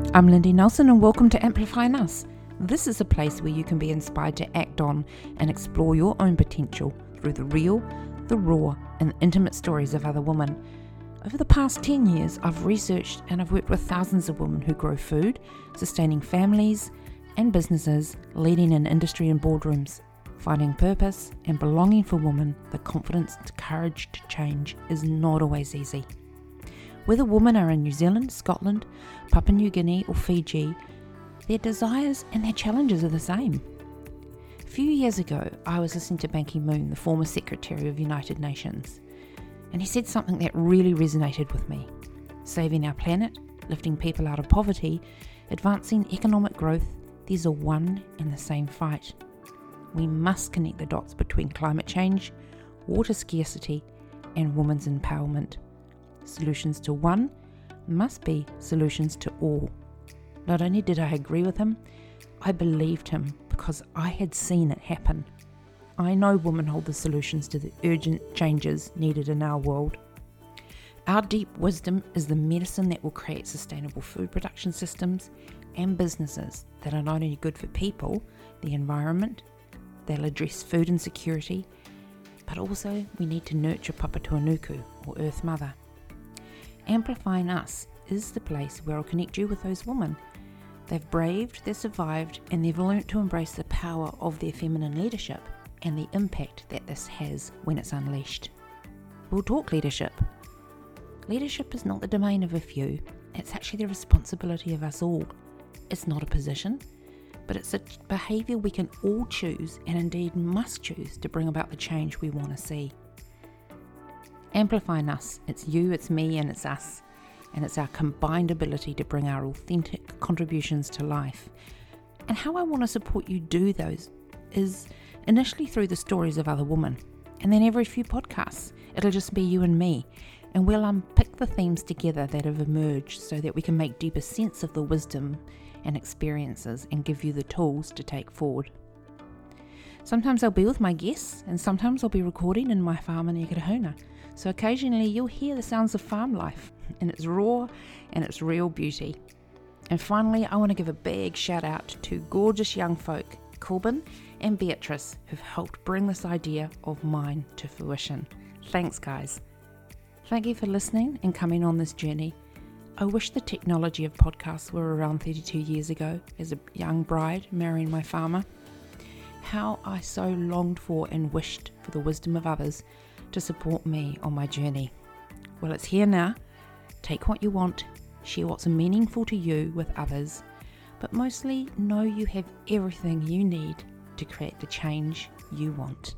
I'm Lindy Nelson and welcome to Amplifying Us. This is a place where you can be inspired to act on and explore your own potential through the real, the raw and intimate stories of other women. Over the past 10 years, I've researched and I've worked with thousands of women who grow food, sustaining families and businesses, leading in industry and boardrooms. Finding purpose and belonging for women, the confidence and courage to change is not always easy. Whether women are in New Zealand, Scotland, Papua New Guinea or Fiji, their desires and their challenges are the same. A few years ago, I was listening to Ban Ki-moon, the former Secretary of the United Nations, and he said something that really resonated with me. Saving our planet, lifting people out of poverty, advancing economic growth, these are one and the same fight. We must connect the dots between climate change, water scarcity, and women's empowerment. Solutions to one must be solutions to all. Not only did I agree with him, I believed him because I had seen it happen. I know women hold the solutions to the urgent changes needed in our world. Our deep wisdom is the medicine that will create sustainable food production systems and businesses that are not only good for people, the environment, they'll address food insecurity, but also we need to nurture Papatūānuku, or Earth Mother. Amplifying Us is the place where I'll connect you with those women. They've braved, they've survived, and they've learnt to embrace the power of their feminine leadership and the impact that this has when it's unleashed. We'll talk leadership. Leadership is not the domain of a few, it's actually the responsibility of us all. It's not a position, but it's a behaviour we can all choose and indeed must choose to bring about the change we want to see. Amplifying Us, it's you, it's me and it's us, and it's our combined ability to bring our authentic contributions to life. And how I want to support you do those is initially through the stories of other women, and then every few podcasts it'll just be you and me, and we'll unpick the themes together that have emerged so that we can make deeper sense of the wisdom and experiences and give you the tools to take forward. Sometimes I'll be with my guests and sometimes I'll be recording in my farm in Eketahuna, so occasionally you'll hear the sounds of farm life in its raw and its real beauty. And finally, I want to give a big shout out to gorgeous young folk, Corbin and Beatrice, who've helped bring this idea of mine to fruition. Thanks guys. Thank you for listening and coming on this journey. I wish the technology of podcasts were around 32 years ago as a young bride marrying my farmer. How I so longed for and wished for the wisdom of others to support me on my journey. Well, it's here now. Take what you want, share what's meaningful to you with others, but mostly know you have everything you need to create the change you want.